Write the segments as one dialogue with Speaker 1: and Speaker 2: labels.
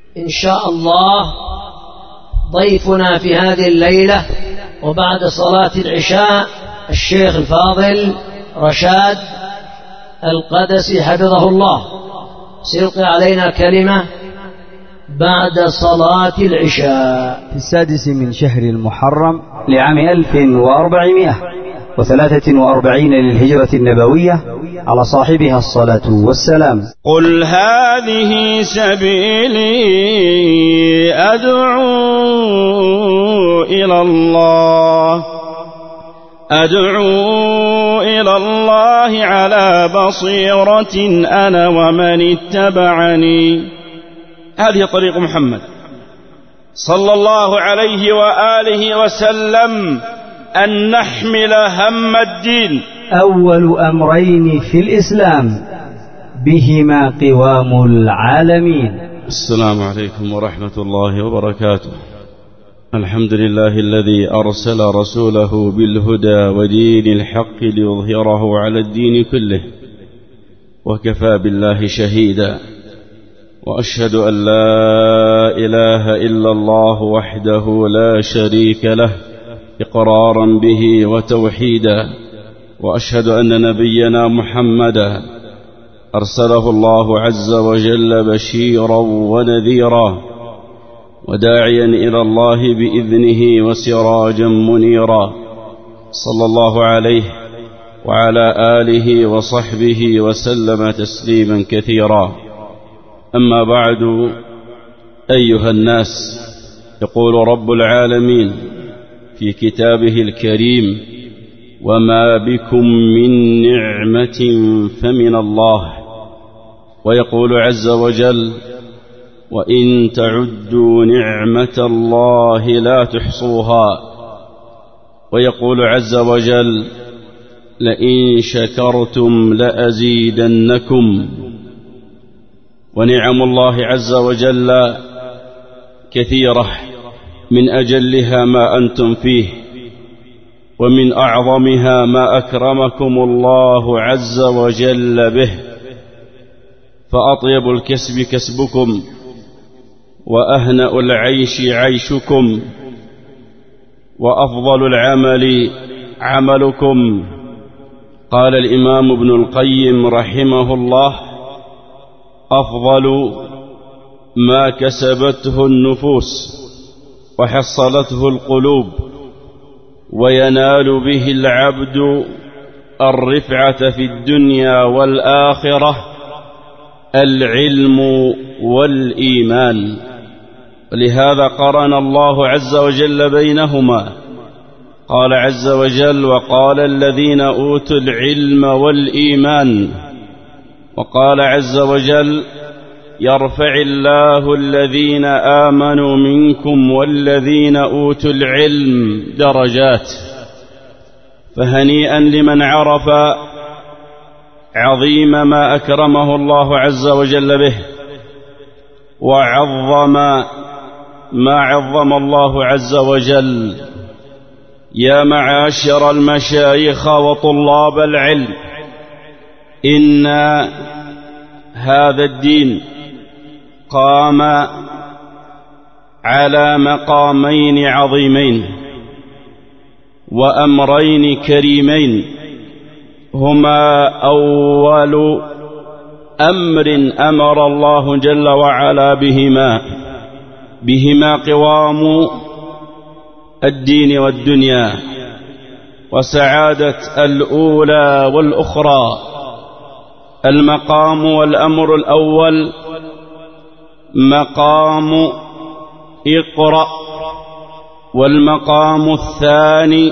Speaker 1: إن شاء الله ضيفنا في هذه الليلة وبعد صلاة العشاء الشيخ الفاضل رشاد القدسي حفظه الله سيلقي علينا كلمة بعد صلاة العشاء
Speaker 2: في 6 من شهر المحرم لعام 1443 للهجرة النبوية على صاحبها الصلاة والسلام.
Speaker 3: قل هذه سبيلي أدعو إلى الله على بصيرة أنا ومن اتبعني. هذه طريق محمد صلى الله عليه وآله وسلم، أن نحمل هم الدين.
Speaker 2: أول أمرين في الإسلام بهما قوام العالمين.
Speaker 3: السلام عليكم ورحمة الله وبركاته. الحمد لله الذي أرسل رسوله بالهدى ودين الحق ليظهره على الدين كله، وكفى بالله شهيدا، وأشهد أن لا إله إلا الله وحده لا شريك له إقرارا به وتوحيدا، وأشهد أن نبينا محمدا أرسله الله عز وجل بشيرا ونذيرا وداعيا إلى الله بإذنه وسراجا منيرا، صلى الله عليه وعلى آله وصحبه وسلم تسليما كثيرا. أما بعد، أيها الناس، يقول رب العالمين في كتابه الكريم: وما بكم من نعمة فمن الله. ويقول عز وجل: وإن تعدوا نعمة الله لا تحصوها. ويقول عز وجل: لئن شكرتم لأزيدنكم. ونعم الله عز وجل كثيرة، من أجلها ما أنتم فيه، ومن أعظمها ما أكرمكم الله عز وجل به. فأطيب الكسب كسبكم، وأهنأ العيش عيشكم، وأفضل العمل عملكم. قال الإمام ابن القيم رحمه الله: أفضل ما كسبته النفوس وحصلته القلوب، وينال به العبد الرفعة في الدنيا والآخرة، العلم والإيمان. لهذا قرن الله عز وجل بينهما، قال عز وجل: وقال الذين أوتوا العلم والإيمان. وقال عز وجل: يرفع الله الذين آمنوا منكم والذين أوتوا العلم درجات. فهنيئا لمن عرف عظيم ما أكرمه الله عز وجل به، وعظم ما عظم الله عز وجل. يا معاشر المشايخ وطلاب العلم، إن هذا الدين قام على مقامين عظيمين وأمرين كريمين، هما أول أمر أمر الله جل وعلا بهما قوام الدين والدنيا وسعادة الأولى والأخرى. المقام والأمر الأول مقام اقرأ، والمقام الثاني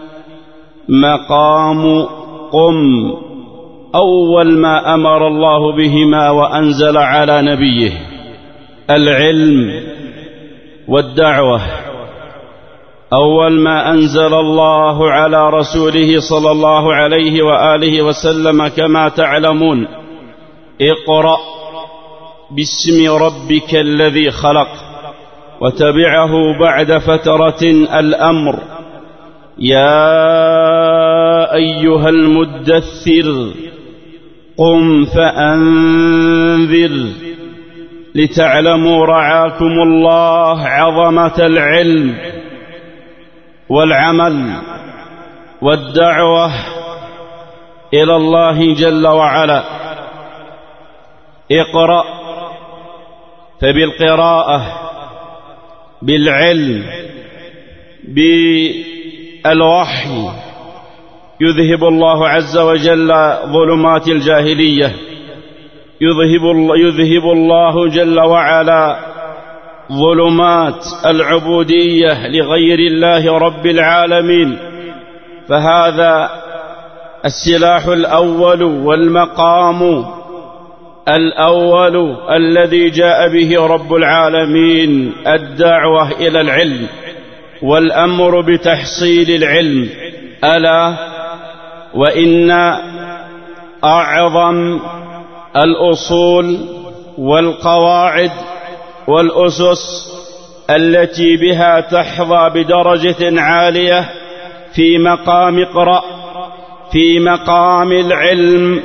Speaker 3: مقام قم. أول ما أمر الله بهما وأنزل على نبيه العلم والدعوة. أول ما أنزل الله على رسوله صلى الله عليه وآله وسلم كما تعلمون: اقرأ باسم ربك الذي خلق. وتبعه بعد فترة الأمر: يا أيها المدثر قم فأنذر. لتعلموا رعاكم الله عظمة العلم والعمل والدعوة إلى الله جل وعلا. اقرأ، فبالقراءة بالعلم بالوحي يذهب الله عز وجل ظلمات الجاهلية، يذهب الله جل وعلا ظلمات العبودية لغير الله رب العالمين. فهذا السلاح الأول والمقام الأول الذي جاء به رب العالمين، الدعوة إلى العلم والأمر بتحصيل العلم. ألا وإن أعظم الأصول والقواعد والأسس التي بها تحظى بدرجة عالية في مقام اقرأ، في مقام العلم،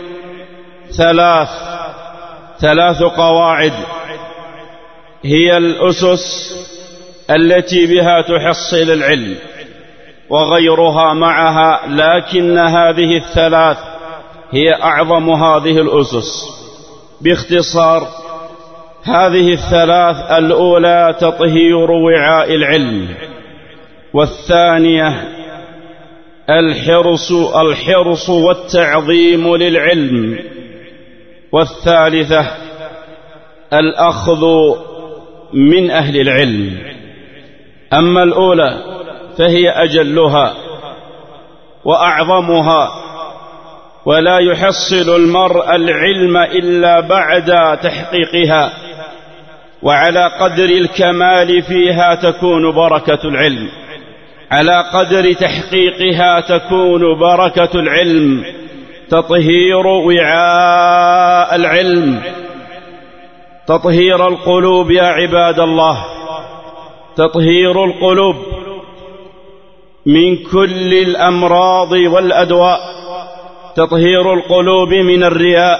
Speaker 3: ثلاث قواعد هي الأسس التي بها تحصل العلم، وغيرها معها، لكن هذه الثلاث هي أعظم هذه الأسس. باختصار هذه الثلاث: الأولى تطهير وعاء العلم، والثانية الحرص والتعظيم للعلم، والثالثة الأخذ من أهل العلم. أما الأولى فهي أجلها وأعظمها، ولا يحصل المرء العلم إلا بعد تحقيقها، وعلى قدر الكمال فيها تكون بركة العلم، على قدر تحقيقها تكون بركة العلم. تطهير وعاء العلم، تطهير القلوب يا عباد الله، تطهير القلوب من كل الأمراض والأدواء، تطهير القلوب من الرياء،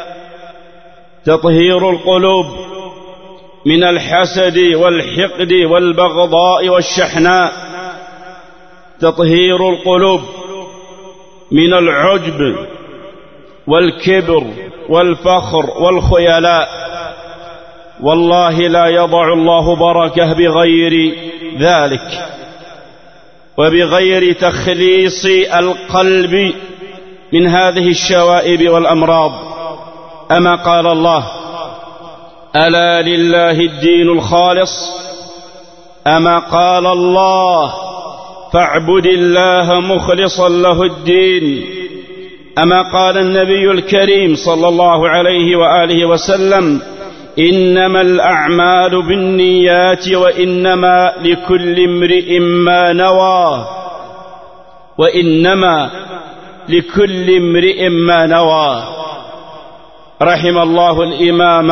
Speaker 3: تطهير القلوب من الحسد والحقد والبغضاء والشحناء، تطهير القلوب من العجب والكبر والفخر والخيلاء. والله لا يضع الله بركة بغير ذلك، وبغير تخليص القلب من هذه الشوائب والأمراض. أما قال الله: ألا لله الدين الخالص. أما قال الله: فاعبد الله مخلصا له الدين. أما قال النبي الكريم صلى الله عليه وآله وسلم: إنما الأعمال بالنيات وإنما لكل امرئ ما نوى، وإنما لكل امرئ ما نوى. رحم الله الإمام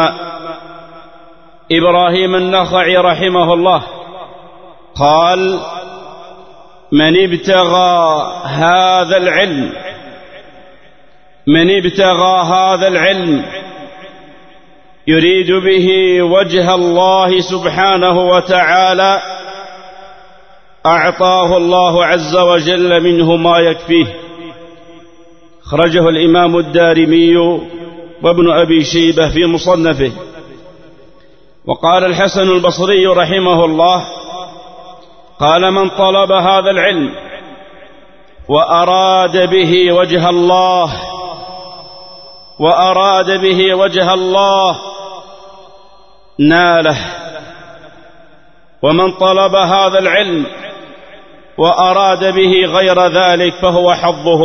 Speaker 3: إبراهيم النخعي رحمه الله قال: من ابتغى هذا العلم يريد به وجه الله سبحانه وتعالى أعطاه الله عز وجل منه ما يكفيه. خرجه الإمام الدارمي وابن أبي شيبة في مصنفه. وقال الحسن البصري رحمه الله قال: من طلب هذا العلم وأراد به وجه الله ناله، ومن طلب هذا العلم وأراد به غير ذلك فهو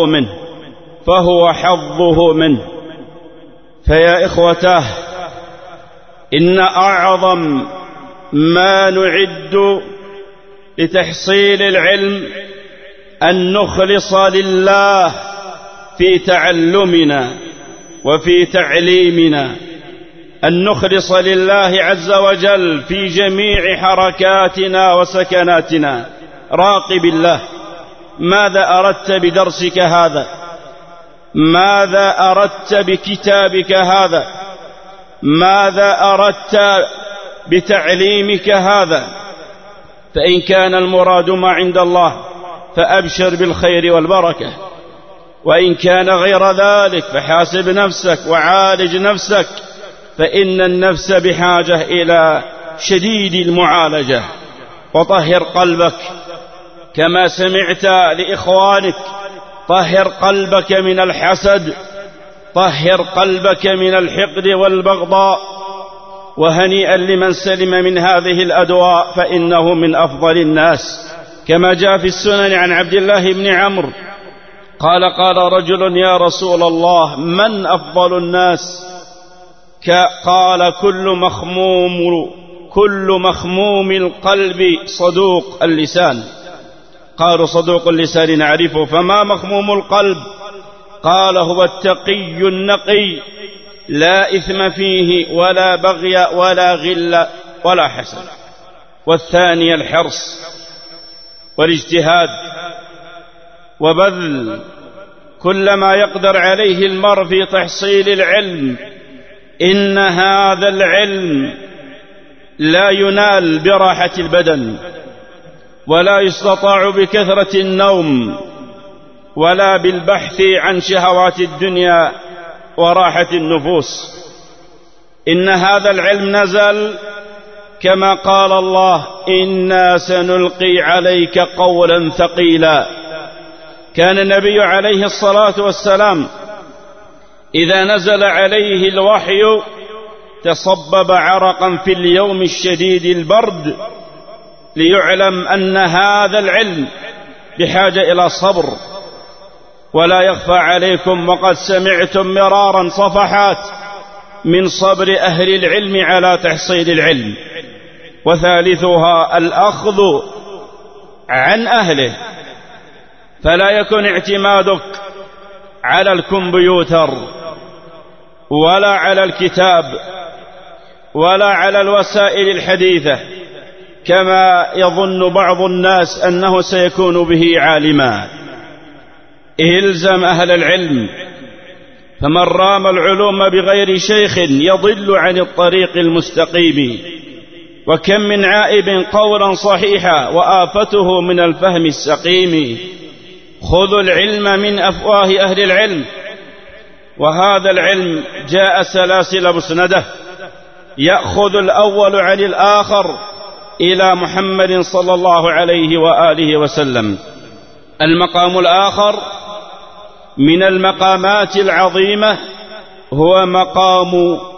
Speaker 3: حظه منه. فيا إخوته، إن أعظم ما نعد لتحصيل العلم أن نخلص لله في تعلمنا وفي تعليمنا، أن نخلص لله عز وجل في جميع حركاتنا وسكناتنا. راقب الله، ماذا أردت بدرسك هذا؟ ماذا أردت بكتابك هذا؟ ماذا أردت بتعليمك هذا؟ فإن كان المراد ما عند الله فأبشر بالخير والبركة، وإن كان غير ذلك فحاسب نفسك وعالج نفسك، فإن النفس بحاجة إلى شديد المعالجة. وطهر قلبك كما سمعت لإخوانك، طهر قلبك من الحسد، طهر قلبك من الحقد والبغضاء. وهنيئا لمن سلم من هذه الأدواء، فإنه من أفضل الناس، كما جاء في السنن عن عبد الله بن عمرو قال رجل: يا رسول الله، من أفضل الناس؟ قال: كل مخموم القلب صدوق اللسان. قالوا: صدوق اللسان نعرفه، فما مخموم القلب؟ قال: هو التقي النقي، لا إثم فيه ولا بغي ولا غل ولا حسد. والثاني الحرص والاجتهاد وبذل كل ما يقدر عليه المرء في تحصيل العلم. إن هذا العلم لا ينال براحة البدن، ولا يستطاع بكثرة النوم، ولا بالبحث عن شهوات الدنيا وراحة النفوس. إن هذا العلم نزل كما قال الله: إنا سنلقي عليك قولا ثقيلا. كان النبي عليه الصلاة والسلام إذا نزل عليه الوحي تصبب عرقا في اليوم الشديد البرد، ليعلم أن هذا العلم بحاجة إلى صبر. ولا يخفى عليكم، وقد سمعتم مرارا صفحات من صبر أهل العلم على تحصيل العلم. وثالثها الأخذ عن أهله، فلا يكن اعتمادك على الكمبيوتر ولا على الكتاب ولا على الوسائل الحديثة كما يظن بعض الناس أنه سيكون به عالما. إلزم أهل العلم، فمن رام العلوم بغير شيخ يضل عن الطريق المستقيم. وكم من عائب قولا صحيحا وآفته من الفهم السقيم. خذوا العلم من أفواه أهل العلم، وهذا العلم جاء سلاسل مسندة، يأخذ الأول عن الآخر إلى محمد صلى الله عليه وآله وسلم. المقام الآخر من المقامات العظيمة هو مقام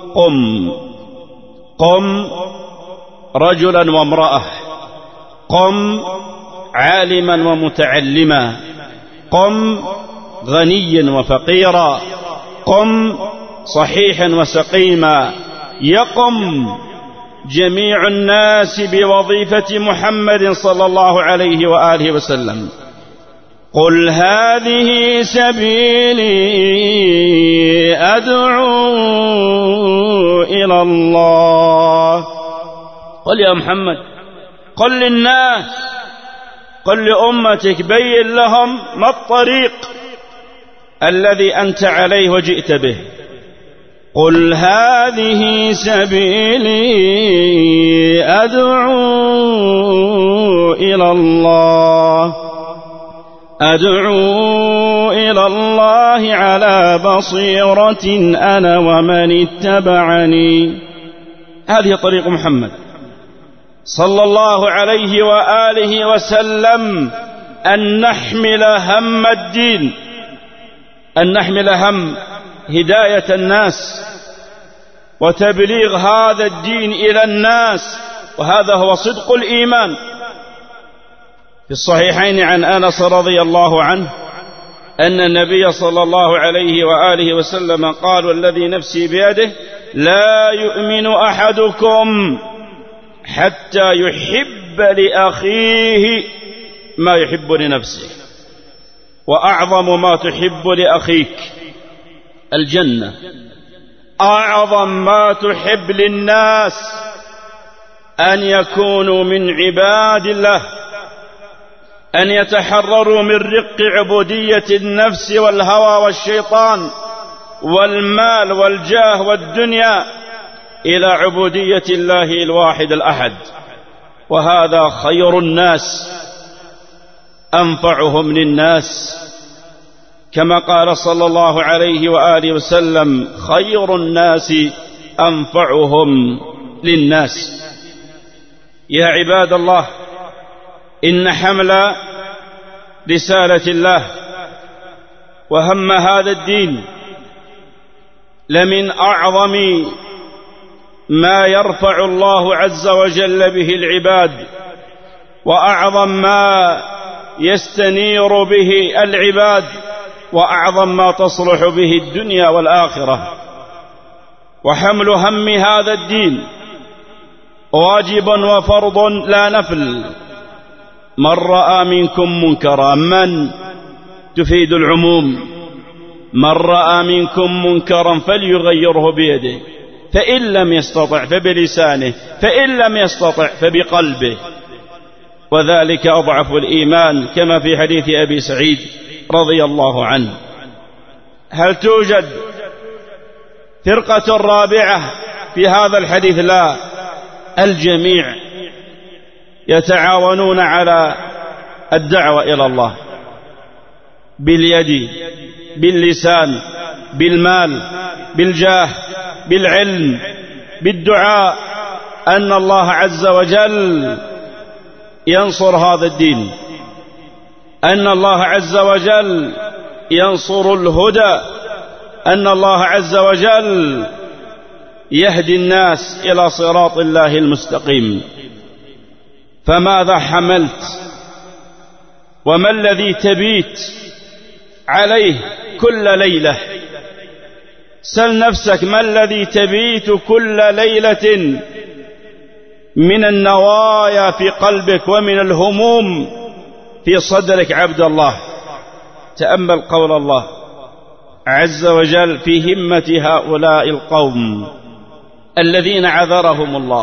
Speaker 3: قم رجلا وامرأة، قم عالما ومتعلما، قم غنيا وفقيرا، قم صحيحا وسقيما. يقم جميع الناس بوظيفة محمد صلى الله عليه وآله وسلم. قل هذه سبيلي أدعو إلى الله. قل يا محمد، قل للناس، قل لأمتك، بين لهم ما الطريق الذي أنت عليه وجئت به. قل هذه سبيلي أدعو إلى الله، أدعو إلى الله على بصيرة أنا ومن اتبعني. هذه طريق محمد صلى الله عليه وآله وسلم، أن نحمل هم الدين، أن نحمل هم هداية الناس وتبليغ هذا الدين إلى الناس، وهذا هو صدق الإيمان. في الصحيحين عن أنس رضي الله عنه أن النبي صلى الله عليه وآله وسلم قال: والذي نفسي بيده لا يؤمن أحدكم حتى يحب لأخيه ما يحب لنفسه. وأعظم ما تحب لأخيك الجنة، أعظم ما تحب للناس أن يكونوا من عباد الله، أن يتحرروا من رق عبودية النفس والهوى والشيطان والمال والجاه والدنيا، إلى عبودية الله الواحد الأحد، وهذا خير الناس أنفعهم للناس، كما قال صلى الله عليه وآله وسلم: خير الناس أنفعهم للناس. يا عباد الله، إن حمل رسالة الله وهم هذا الدين لمن أعظم ما يرفع الله عز وجل به العباد، وأعظم ما يستنير به العباد، وأعظم ما تصلح به الدنيا والآخرة. وحمل هم هذا الدين واجب وفرض لا نفل. من رأى منكم منكرا، من تفيد العموم، من رأى منكم منكرا فليغيره بيده، فإن لم يستطع فبلسانه، فإن لم يستطع فبقلبه، وذلك أضعف الإيمان، كما في حديث أبي سعيد رضي الله عنه. هل توجد فرقة رابعة في هذا الحديث؟ لا، الجميع يتعاونون على الدعوة إلى الله باليد، باللسان، بالمال، بالجاه، بالعلم، بالدعاء، أن الله عز وجل ينصر هذا الدين، أن الله عز وجل ينصر الهدى، أن الله عز وجل يهدي الناس إلى صراط الله المستقيم. فماذا حملت؟ وما الذي تبيت عليه كل ليلة؟ سل نفسك، ما الذي تبيت كل ليلة من النوايا في قلبك ومن الهموم في صدرك عبد الله؟ تأمل قول الله عز وجل في همة هؤلاء القوم الذين عذرهم الله: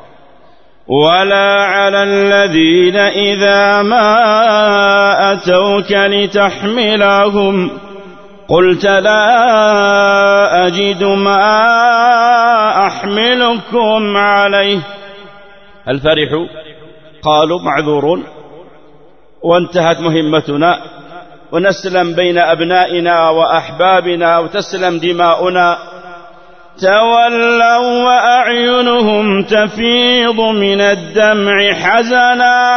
Speaker 3: ولا على الذين إذا ما أتوك لتحملهم قلت لا أجد ما أحملكم عليه. هل فرحوا؟ قالوا معذورون، وانتهت مهمتنا، ونسلم بين أبنائنا وأحبابنا وتسلم دماؤنا. تولوا وأعينهم تفيض من الدمع حزنا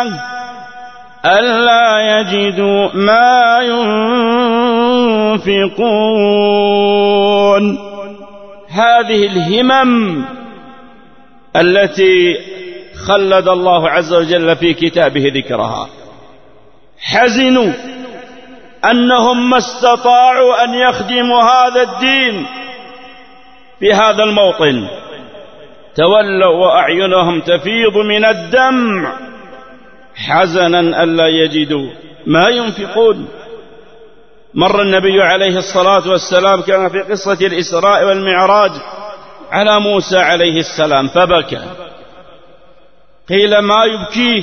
Speaker 3: ألا يجدوا ما ينفقون. هذه الهمم التي خلد الله عز وجل في كتابه ذكرها. حزنوا أنهم ما استطاعوا أن يخدموا هذا الدين في هذا الموطن. تولوا وأعينهم تفيض من الدمع حزنا ألا يجدوا ما ينفقون. مر النبي عليه الصلاة والسلام كما في قصة الإسراء والمعراج على موسى عليه السلام فبكى. قيل ما يبكيه؟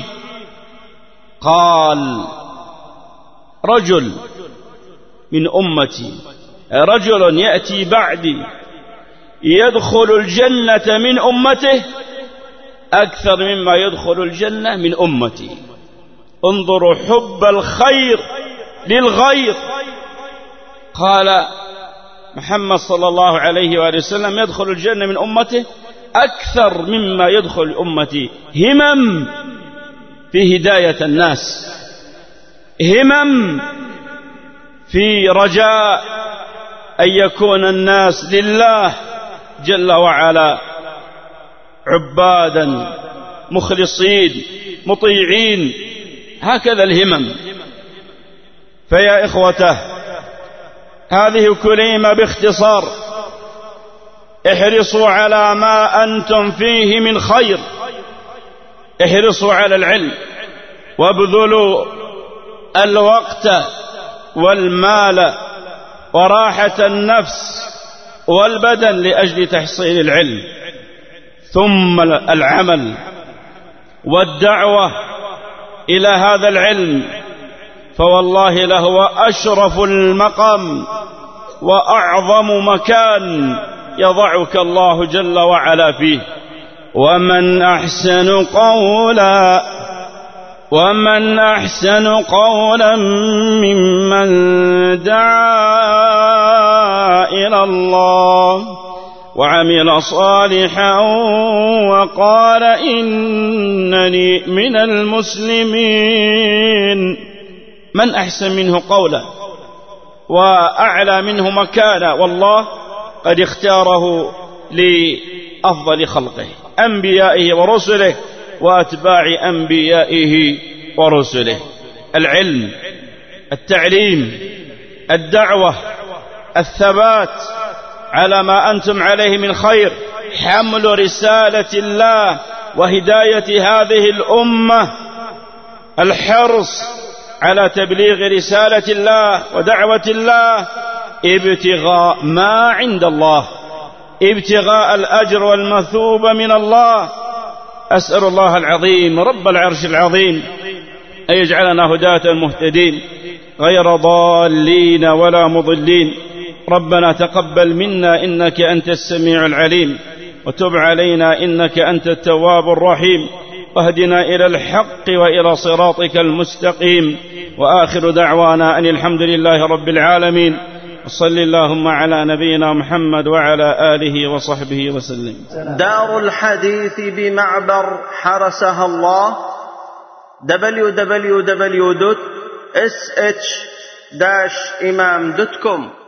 Speaker 3: قال رجل من أمتي، رجل يأتي بعدي يدخل الجنة من أمته أكثر مما يدخل الجنة من أمتي. انظروا حب الخير للغير. قال محمد صلى الله عليه وآله وسلم يدخل الجنة من أمته أكثر مما يدخل أمتي. همم في هداية الناس، همم في رجاء أن يكون الناس لله جل وعلا عبادا مخلصين مطيعين. هكذا الهمم. فيا إخوته، هذه كلمة باختصار. احرصوا على ما أنتم فيه من خير، احرصوا على العلم، وابذلوا الوقت والمال وراحة النفس والبدن لأجل تحصيل العلم، ثم العمل والدعوة إلى هذا العلم، فوالله لهو أشرف المقام وأعظم مكان يضعك الله جل وعلا فيه. ومن أحسن قولا ممن دعا إلى الله وعمل صالحا وقال إنني من المسلمين. من أحسن منه قولا وأعلى منه مكانا؟ والله قد اختاره لأفضل خلقه، أنبيائه ورسله وأتباع أنبيائه ورسله. العلم، التعليم، الدعوة، الثبات على ما أنتم عليه من خير، حمل رسالة الله وهداية هذه الأمة، الحرص على تبليغ رسالة الله ودعوة الله، ابتغاء ما عند الله، ابتغاء الأجر والمثوبة من الله. أسأل الله العظيم رب العرش العظيم أن يجعلنا هداة مهتدين غير ضالين ولا مضلين. ربنا تقبل منا إنك أنت السميع العليم، وتب علينا إنك أنت التواب الرحيم، واهدنا إلى الحق وإلى صراطك المستقيم. وآخر دعوانا أن الحمد لله رب العالمين، وصل اللهم على نبينا محمد وعلى آله وصحبه وسلم.
Speaker 4: دار الحديث بمعبر حرسها الله، www.sh-imam.com